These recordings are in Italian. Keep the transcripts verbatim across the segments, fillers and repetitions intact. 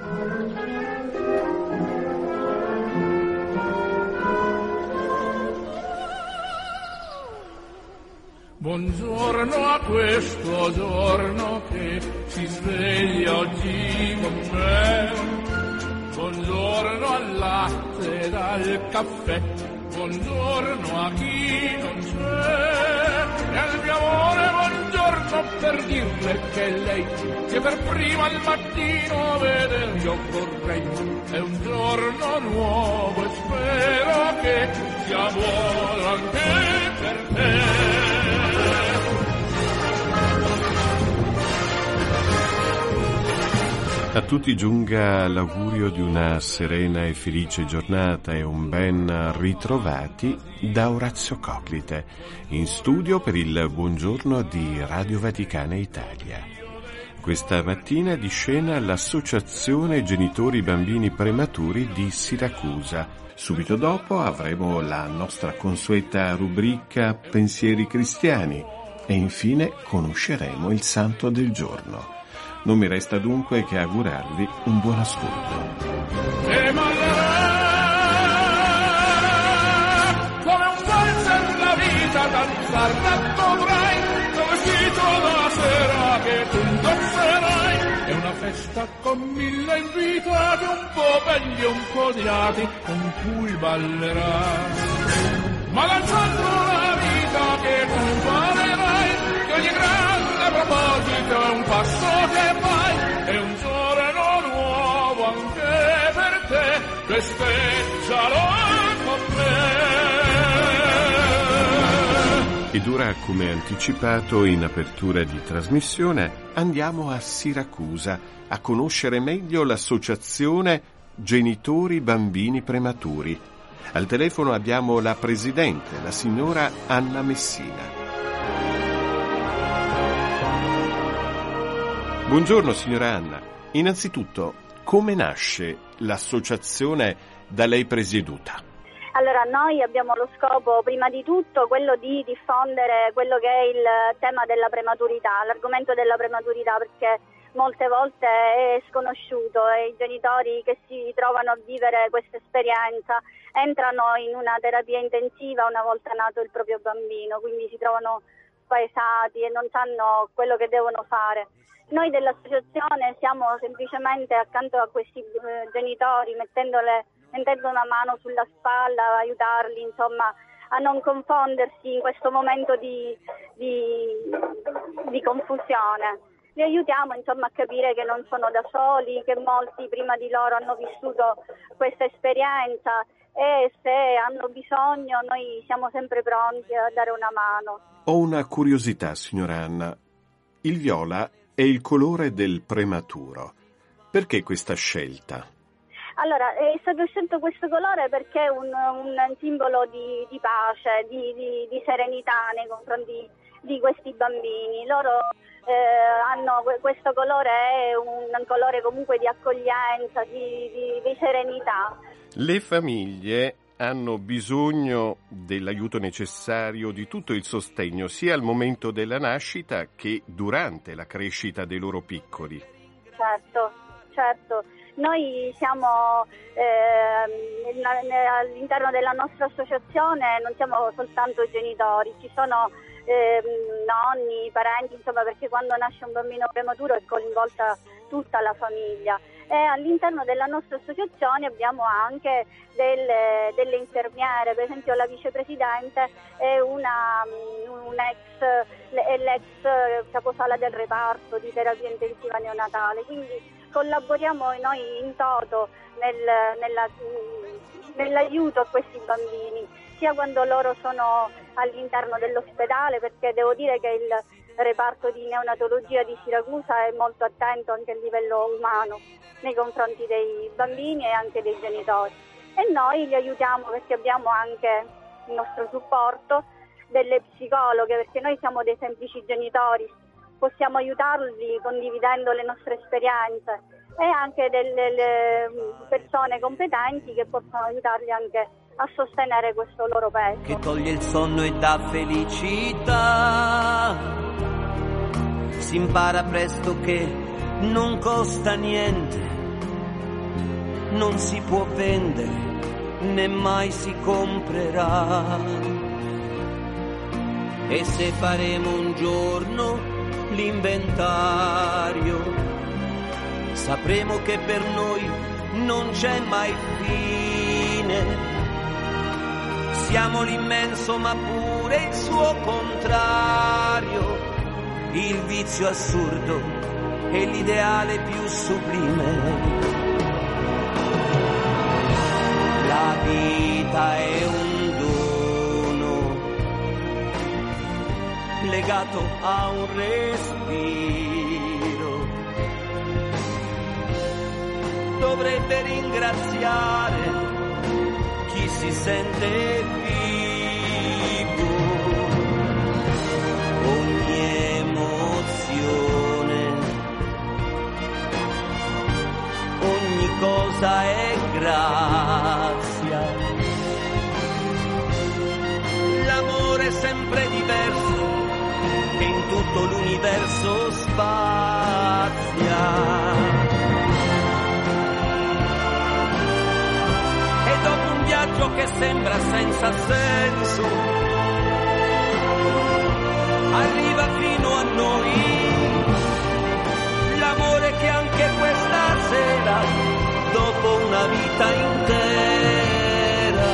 Buongiorno a questo giorno che si sveglia oggi con me. Buongiorno al latte ed al caffè. Buongiorno a chi non c'è. E al mio amore buongiorno per dirle che lei che per prima al mattino veder io vorrei. È un giorno nuovo e spero che sia buono anche per te. A tutti giunga l'augurio di una serena e felice giornata e un ben ritrovati da Orazio Coclite, in studio per il buongiorno di Radio Vaticana Italia. Questa mattina di scena l'Associazione Genitori Bambini Prematuri di Siracusa. Subito dopo avremo la nostra consueta rubrica Pensieri Cristiani e infine conosceremo il Santo del giorno. Non mi resta dunque che augurarvi un buon ascolto. E come un valzer la vita danzar dovrai, come scritto la sera che tu indosserai. È una festa con mille invitati, un po' belli e un po' odiati, con cui ballerai. Ma lanciando la vita che tu farerai, che ogni grande proposito è un passo che fai, è un giorno nuovo anche per te, festeggialo con me. Ed ora, come anticipato in apertura di trasmissione, andiamo a Siracusa a conoscere meglio l'associazione Genitori Bambini Prematuri. Al telefono abbiamo la presidente, la signora Anna Messina. Buongiorno signora Anna. Innanzitutto, come nasce l'associazione da lei presieduta? Allora, noi abbiamo lo scopo, prima di tutto, quello di diffondere quello che è il tema della prematurità, l'argomento della prematurità, perché molte volte è sconosciuto e i genitori che si trovano a vivere questa esperienza entrano in una terapia intensiva una volta nato il proprio bambino, quindi si trovano spaesati e non sanno quello che devono fare. Noi dell'associazione siamo semplicemente accanto a questi eh, genitori, mettendole, mettendo una mano sulla spalla, aiutarli insomma a non confondersi in questo momento di, di, di confusione. Li aiutiamo insomma a capire che non sono da soli, che molti prima di loro hanno vissuto questa esperienza e se hanno bisogno noi siamo sempre pronti a dare una mano. Ho una curiosità, signora Anna. Il viola è il colore del prematuro. Perché questa scelta? Allora, è stato scelto questo colore perché è un, un simbolo di, di pace, di, di, di serenità nei confronti di questi bambini. Loro eh, hanno questo colore, è un colore comunque di accoglienza, di, di, di serenità. Le famiglie hanno bisogno dell'aiuto necessario, di tutto il sostegno, sia al momento della nascita che durante la crescita dei loro piccoli. Certo, certo. Noi siamo eh, all'interno della nostra associazione, non siamo soltanto genitori, ci sono eh, nonni, parenti, insomma, perché quando nasce un bambino prematuro è coinvolta tutta la famiglia. E all'interno della nostra associazione abbiamo anche delle, delle infermiere, per esempio la vicepresidente è una, un ex, è l'ex caposala del reparto di terapia intensiva neonatale, quindi collaboriamo noi in toto nel, nella, nell'aiuto a questi bambini, sia quando loro sono all'interno dell'ospedale, perché devo dire che il reparto di neonatologia di Siracusa è molto attento anche a livello umano nei confronti dei bambini e anche dei genitori. E noi li aiutiamo perché abbiamo anche il nostro supporto delle psicologhe, perché noi siamo dei semplici genitori, possiamo aiutarli condividendo le nostre esperienze e anche delle persone competenti che possono aiutarli anche a sostenere questo loro peso. Che toglie il sonno e dà felicità, si impara presto che non costa niente non si può vendere né mai si comprerà. E se faremo un giorno l'inventario, sapremo che per noi non c'è mai fine. Siamo l'immenso ma pure il suo contrario, il vizio assurdo e l'ideale più sublime. La vita è un dono legato a un respiro. Dovrebbe ringraziare chi si sente vivo. Ogni emozione, ogni cosa è grazia. L'amore è sempre diverso e in tutto l'universo spazia. E dopo un viaggio che sembra senza senso, arriva fino a noi l'amore che anche questa sera, dopo una vita intera.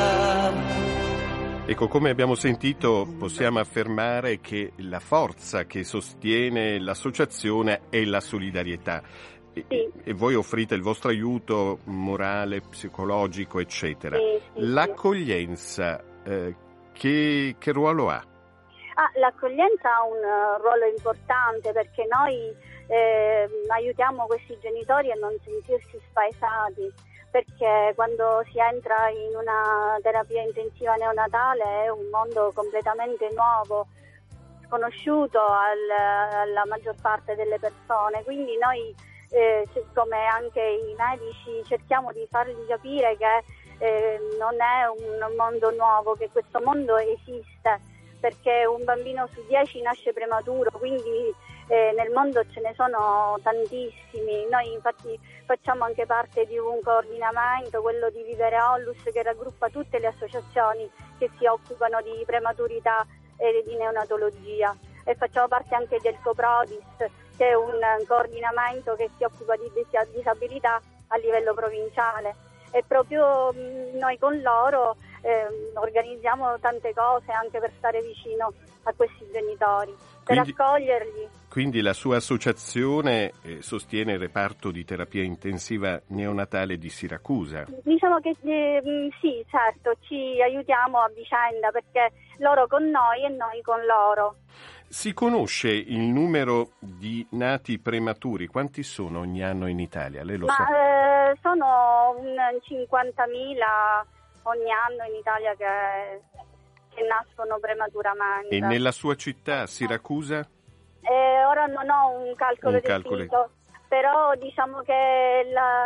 Ecco, come abbiamo sentito, possiamo affermare che la forza che sostiene l'associazione è la solidarietà. Sì. E voi offrite il vostro aiuto morale, psicologico, eccetera. Sì, sì, L'accoglienza, eh, che, che ruolo ha? Ah, l'accoglienza ha un uh, ruolo importante, perché noi eh, aiutiamo questi genitori a non sentirsi spaesati, perché quando si entra in una terapia intensiva neonatale è un mondo completamente nuovo, sconosciuto al, alla maggior parte delle persone, quindi noi Eh, come anche i medici cerchiamo di fargli capire che eh, non è un mondo nuovo, che questo mondo esiste, perché un bambino su dieci nasce prematuro, quindi eh, nel mondo ce ne sono tantissimi. Noi infatti facciamo anche parte di un coordinamento, quello di Vivere Onlus, che raggruppa tutte le associazioni che si occupano di prematurità e di neonatologia, e facciamo parte anche del Coprodis, che è un coordinamento che si occupa di disabilità a livello provinciale, e proprio noi con loro eh, organizziamo tante cose anche per stare vicino a questi genitori, per quindi, accoglierli. Quindi la sua associazione eh, sostiene il reparto di terapia intensiva neonatale di Siracusa? Diciamo che eh, sì, certo, ci aiutiamo a vicenda, perché loro con noi e noi con loro. Si conosce il numero di nati prematuri? Quanti sono ogni anno in Italia? Lei lo Ma, sa? Eh, sono un cinquantamila ogni anno in Italia che, che nascono prematuramente. E nella sua città, Siracusa? Eh, ora non ho un calcolo Un calcolo. preciso, però diciamo che la,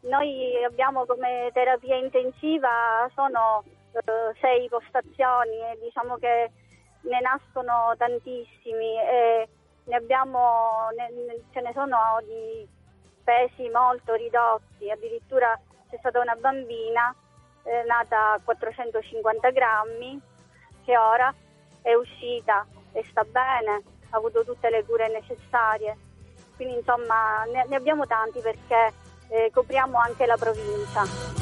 noi abbiamo come terapia intensiva sono eh, sei postazioni, e diciamo che ne nascono tantissimi, e ne abbiamo, ne, ce ne sono di pesi molto ridotti. Addirittura c'è stata una bambina eh, nata a quattrocentocinquanta grammi, che ora è uscita e sta bene, ha avuto tutte le cure necessarie. Quindi insomma ne, ne abbiamo tanti, perché eh, copriamo anche la provincia.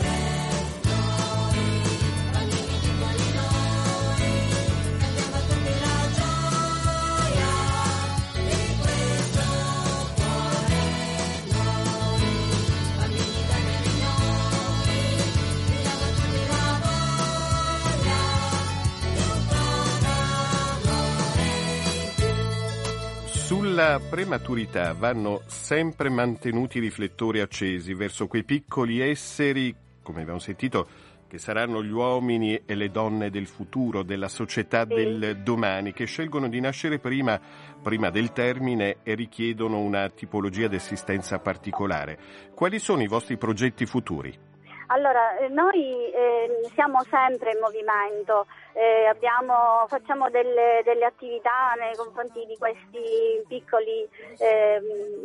Sulla prematurità vanno sempre mantenuti i riflettori accesi verso quei piccoli esseri, come abbiamo sentito, che saranno gli uomini e le donne del futuro, della società Sì. del domani, che scelgono di nascere prima, prima del termine e richiedono una tipologia di assistenza particolare. Quali sono i vostri progetti futuri? Allora, eh, noi eh, siamo sempre in movimento, eh, abbiamo, facciamo delle, delle attività nei confronti di questi piccoli eh,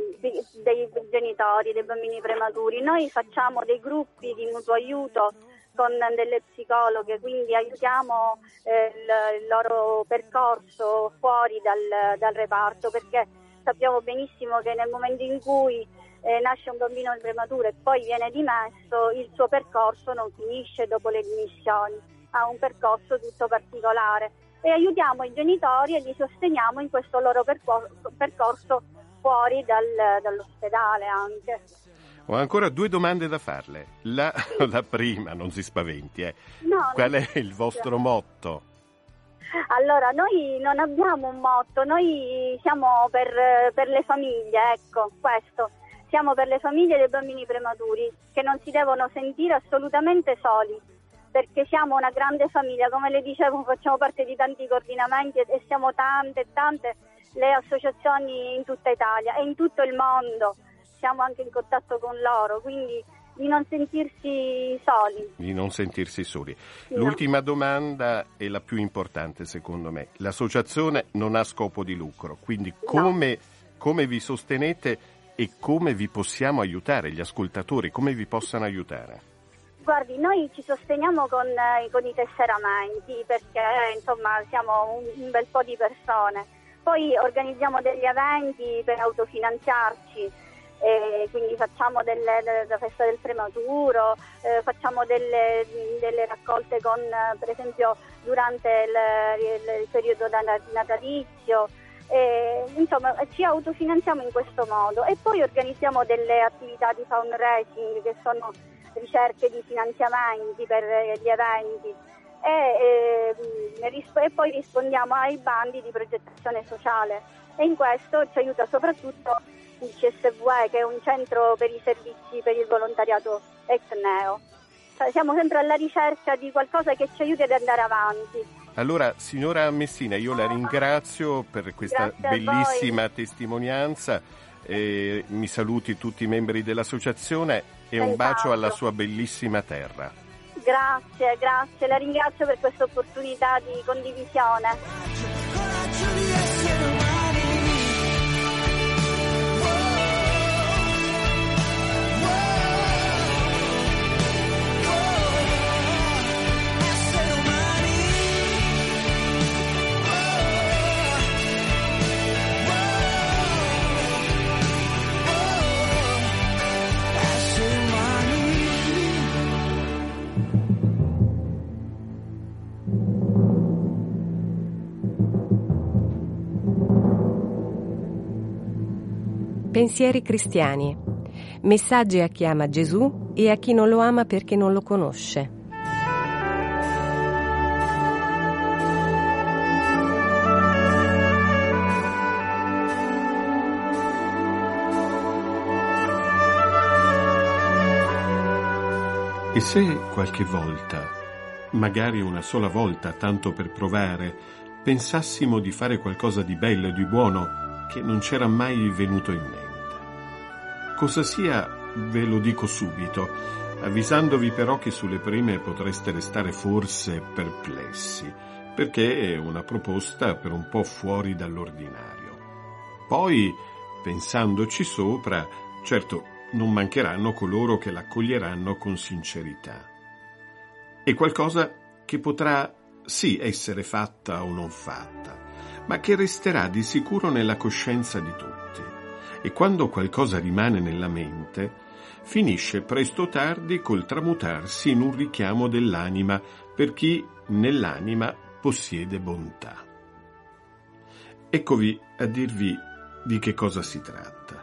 dei genitori, dei bambini prematuri. Noi facciamo dei gruppi di mutuo aiuto con delle psicologhe, quindi aiutiamo eh, il, il loro percorso fuori dal, dal reparto, perché sappiamo benissimo che nel momento in cui eh, nasce un bambino prematuro e poi viene dimesso, il suo percorso non finisce dopo le dimissioni, ha un percorso tutto particolare e aiutiamo i genitori e li sosteniamo in questo loro percor- percorso fuori dal, dall'ospedale anche. Ho ancora due domande da farle. La, la prima, non si spaventi, eh. No, Qual è il vostro motto? Allora, noi non abbiamo un motto, noi siamo per, per le famiglie, ecco, questo. Siamo per le famiglie dei bambini prematuri, che non si devono sentire assolutamente soli, perché siamo una grande famiglia, come le dicevo, facciamo parte di tanti coordinamenti e siamo tante e tante le associazioni in tutta Italia e in tutto il mondo. Siamo anche in contatto con loro, quindi di non sentirsi soli. Di non sentirsi soli. Sì, L'ultima no. domanda è la più importante secondo me. L'associazione non ha scopo di lucro, quindi No. come, come vi sostenete e come vi possiamo aiutare, gli ascoltatori, come vi possano aiutare? Guardi, noi ci sosteniamo con, eh, con i tesseramenti, perché eh, insomma siamo un, un bel po' di persone. Poi organizziamo degli eventi per autofinanziarci. E quindi facciamo delle, la festa del prematuro, eh, facciamo delle, delle raccolte con, per esempio durante il, il, il periodo natalizio, e, insomma ci autofinanziamo in questo modo e poi organizziamo delle attività di fundraising, che sono ricerche di finanziamenti per gli eventi e, e, e poi rispondiamo ai bandi di progettazione sociale e in questo ci aiuta soprattutto il C S V E, che è un centro per i servizi per il volontariato ex neo. Cioè, siamo sempre alla ricerca di qualcosa che ci aiuti ad andare avanti. Allora, signora Messina, io la ringrazio per questa Grazie bellissima testimonianza. Eh, mi saluti tutti i membri dell'associazione e un bacio alla sua bellissima terra. Grazie, grazie. La ringrazio per questa opportunità di condivisione. Pensieri cristiani. Messaggi a chi ama Gesù e a chi non lo ama perché non lo conosce. E se qualche volta, magari una sola volta, tanto per provare, pensassimo di fare qualcosa di bello e di buono che non c'era mai venuto in mente? Cosa sia, ve lo dico subito, avvisandovi però che sulle prime potreste restare forse perplessi, perché è una proposta per un po' fuori dall'ordinario. Poi, pensandoci sopra, certo, non mancheranno coloro che l'accoglieranno con sincerità. È qualcosa che potrà sì essere fatta o non fatta, ma che resterà di sicuro nella coscienza di tutti. E quando qualcosa rimane nella mente, finisce presto o tardi col tramutarsi in un richiamo dell'anima per chi nell'anima possiede bontà. Eccovi a dirvi di che cosa si tratta.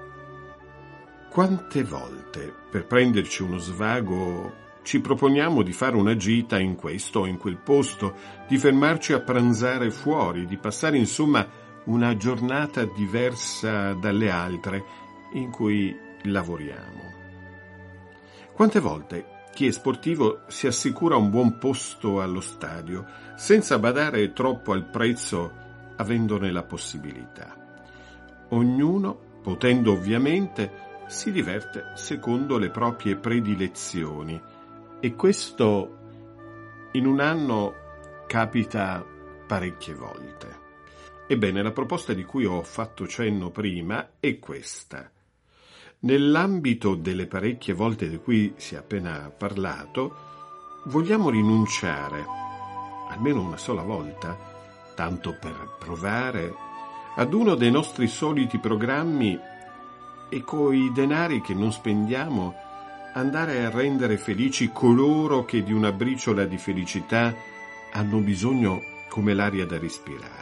Quante volte, per prenderci uno svago, ci proponiamo di fare una gita in questo o in quel posto, di fermarci a pranzare fuori, di passare insomma una giornata diversa dalle altre in cui lavoriamo. Quante volte chi è sportivo si assicura un buon posto allo stadio, senza badare troppo al prezzo, avendone la possibilità. Ognuno, potendo ovviamente, si diverte secondo le proprie predilezioni, e questo in un anno capita parecchie volte. Ebbene, la proposta di cui ho fatto cenno prima è questa. Nell'ambito delle parecchie volte di cui si è appena parlato, vogliamo rinunciare, almeno una sola volta, tanto per provare, ad uno dei nostri soliti programmi e coi denari che non spendiamo andare a rendere felici coloro che di una briciola di felicità hanno bisogno come l'aria da respirare.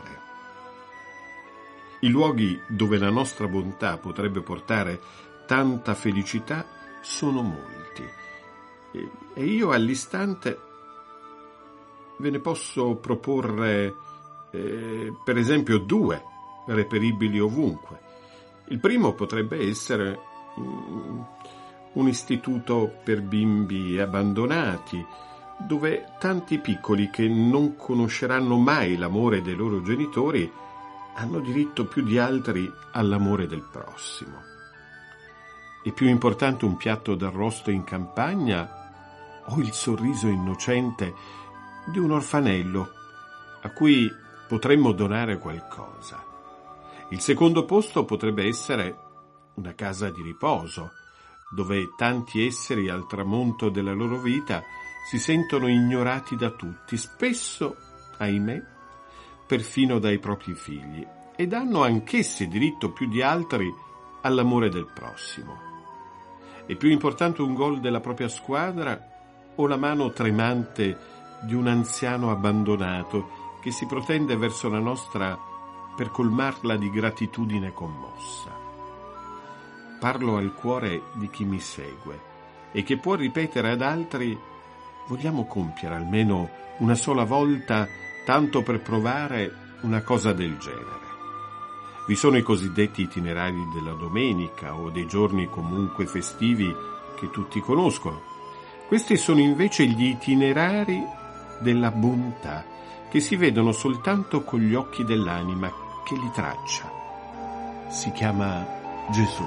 I luoghi dove la nostra bontà potrebbe portare tanta felicità sono molti, e io all'istante ve ne posso proporre eh, per esempio due reperibili ovunque. Il primo potrebbe essere um, un istituto per bimbi abbandonati, dove tanti piccoli che non conosceranno mai l'amore dei loro genitori hanno diritto più di altri all'amore del prossimo. È più importante un piatto d'arrosto in campagna o il sorriso innocente di un orfanello a cui potremmo donare qualcosa? Il secondo posto potrebbe essere una casa di riposo, dove tanti esseri al tramonto della loro vita si sentono ignorati da tutti, spesso, ahimè, perfino dai propri figli, ed hanno anch'essi diritto più di altri all'amore del prossimo. È più importante un gol della propria squadra o la mano tremante di un anziano abbandonato che si protende verso la nostra per colmarla di gratitudine commossa? Parlo al cuore di chi mi segue e che può ripetere ad altri: vogliamo compiere almeno una sola volta, tanto per provare una cosa del genere. Vi sono i cosiddetti itinerari della domenica o dei giorni comunque festivi che tutti conoscono. Questi sono invece gli itinerari della bontà, che si vedono soltanto con gli occhi dell'anima che li traccia. Si chiama Gesù.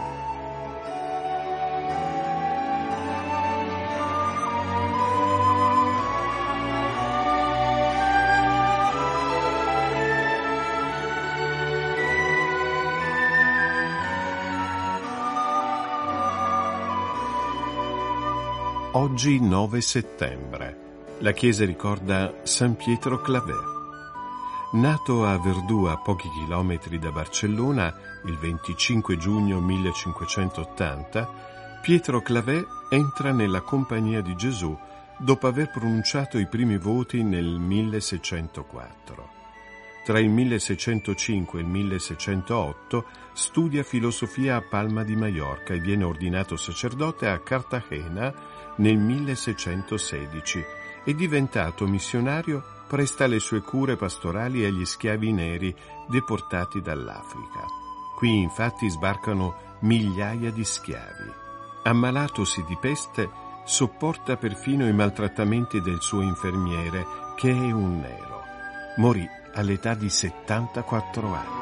Oggi nove settembre. La chiesa ricorda San Pietro Claver. Nato a Verdú, a pochi chilometri da Barcellona, il venticinque giugno millecinquecentottanta, Pietro Claver entra nella Compagnia di Gesù dopo aver pronunciato i primi voti nel milleseicentoquattro. Tra il milleseicentocinque e il milleseicentootto studia filosofia a Palma di Maiorca e viene ordinato sacerdote a Cartagena nel milleseicentosedici e, diventato missionario, presta le sue cure pastorali agli schiavi neri deportati dall'Africa. Qui infatti sbarcano migliaia di schiavi. Ammalatosi di peste, sopporta perfino i maltrattamenti del suo infermiere, che è un nero. Morì all'età di settantaquattro anni.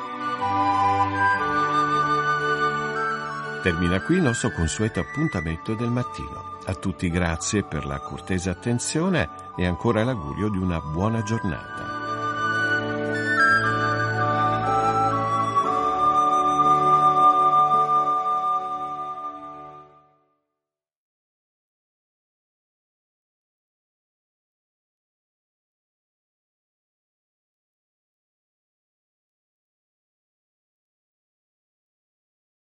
Termina qui il nostro consueto appuntamento del mattino. A tutti grazie per la cortese attenzione e ancora l'augurio di una buona giornata.